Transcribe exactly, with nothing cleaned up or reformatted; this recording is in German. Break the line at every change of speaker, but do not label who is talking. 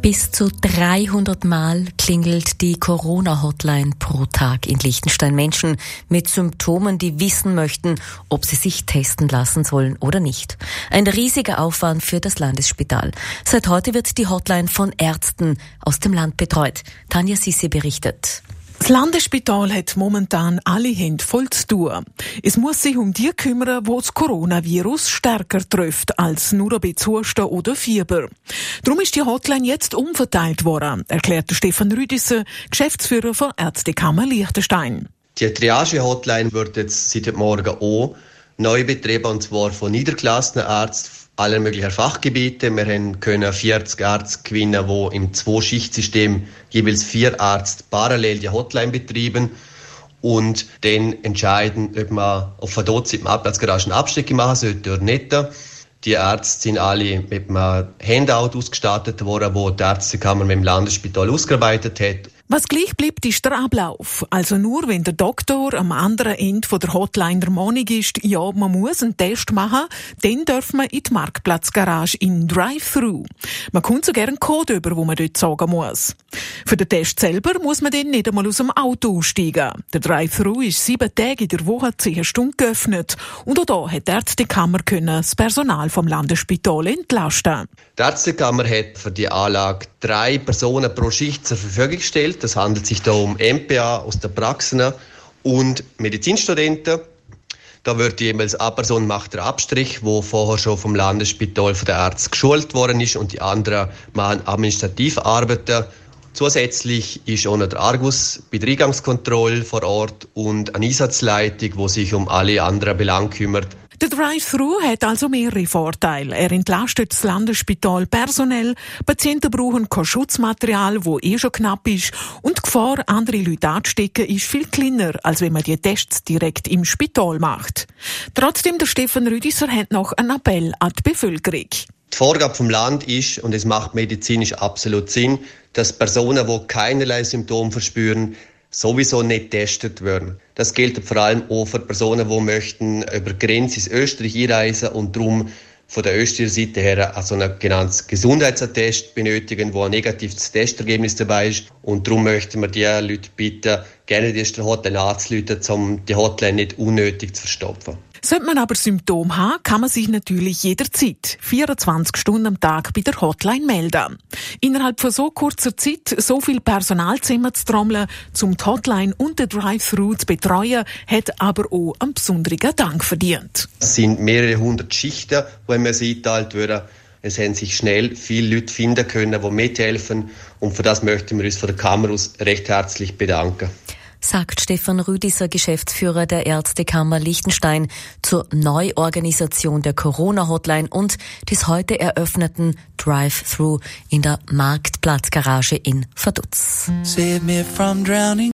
Bis zu dreihundert Mal klingelt die Corona-Hotline pro Tag in Liechtenstein. Menschen mit Symptomen, die wissen möchten, ob sie sich testen lassen sollen oder nicht. Ein riesiger Aufwand für das Landesspital. Seit heute wird die Hotline von Ärzten aus dem Land betreut. Tanja Sissi berichtet.
Das Landesspital hat momentan alle Hände voll zu tun. Es muss sich um die kümmern, wo das Coronavirus stärker trifft als nur ein bisschen Husten oder Fieber. Darum ist die Hotline jetzt umverteilt worden, erklärte Stefan Rüdisser, Geschäftsführer von Ärztekammer Liechtenstein.
Die Triage-Hotline wird jetzt seit Morgen auch neu betrieben, und zwar von niedergelassenen Ärzten aller möglichen Fachgebiete. Wir haben können vierzig Ärzte gewinnen, die im Zwei-Schicht-System jeweils vier Ärzte parallel die Hotline betreiben und dann entscheiden, ob man auf Verdotz im Abplatzgarage eine Absteckung machen sollte oder nicht. Die Ärzte sind alle mit einem Handout ausgestattet worden, wo die Ärztekammer mit dem Landesspital ausgearbeitet hat.
Was gleich bleibt, ist der Ablauf. Also nur, wenn der Doktor am anderen Ende von der Hotline der Meinung ist, ja, man muss einen Test machen, dann darf man in die Marktplatzgarage in Drive-Thru. Man kommt sogar einen Code über, wo man dort sagen muss. Für den Test selber muss man dann nicht einmal aus dem Auto aussteigen. Der Drive-Thru ist sieben Tage in der Woche, zehn Stunden geöffnet. Und auch da hat die Ärztekammer können das Personal vom Landesspital entlasten.
Die Ärztekammer hat für die Anlage drei Personen pro Schicht zur Verfügung gestellt. Das handelt sich da um M P A aus der Praxen und Medizinstudenten. Da wird jeweils eine Person macht den Abstrich, wo vorher schon vom Landesspital von der Ärzte geschult worden ist, und die anderen machen administrative Arbeiten. Zusätzlich ist auch noch der Argus bei der Eingangskontrolle vor Ort und eine Einsatzleitung, die sich um alle anderen Belange kümmert.
Der Drive-Thru hat also mehrere Vorteile. Er entlastet das Landesspital personell, Patienten brauchen kein Schutzmaterial, das eh schon knapp ist, und die Gefahr, andere Leute anzustecken, ist viel kleiner, als wenn man die Tests direkt im Spital macht. Trotzdem, der Stefan Rüdisser hat noch einen Appell an die Bevölkerung.
Die Vorgabe vom Land ist, und es macht medizinisch absolut Sinn, dass Personen, die keinerlei Symptome verspüren, sowieso nicht getestet werden. Das gilt vor allem auch für Personen, die möchten über die Grenze ins Österreich einreisen und darum von der Österreicher Seite her also einen genannten Gesundheitsattest benötigen, wo ein negatives Testergebnis dabei ist. Und darum möchten wir die Leute bitten, gerne die erste Hotline anzurufen, um die Hotline nicht unnötig zu verstopfen.
Sollte man aber Symptome haben, kann man sich natürlich jederzeit vierundzwanzig Stunden am Tag bei der Hotline melden. Innerhalb von so kurzer Zeit so viel Personal zusammenzutrommeln, um die Hotline und den Drive-Thru zu betreuen, hat aber auch einen besonderen Dank verdient.
Es sind mehrere hundert Schichten, die mir eingeteilt wurden. Es haben sich schnell viele Leute finden können, die mithelfen, und für das möchten wir uns von der Kammer aus recht herzlich bedanken.
Sagt Stefan Rüdisser, Geschäftsführer der Ärztekammer Liechtenstein, zur Neuorganisation der Corona-Hotline und des heute eröffneten Drive-Thru in der Marktplatzgarage in Vaduz.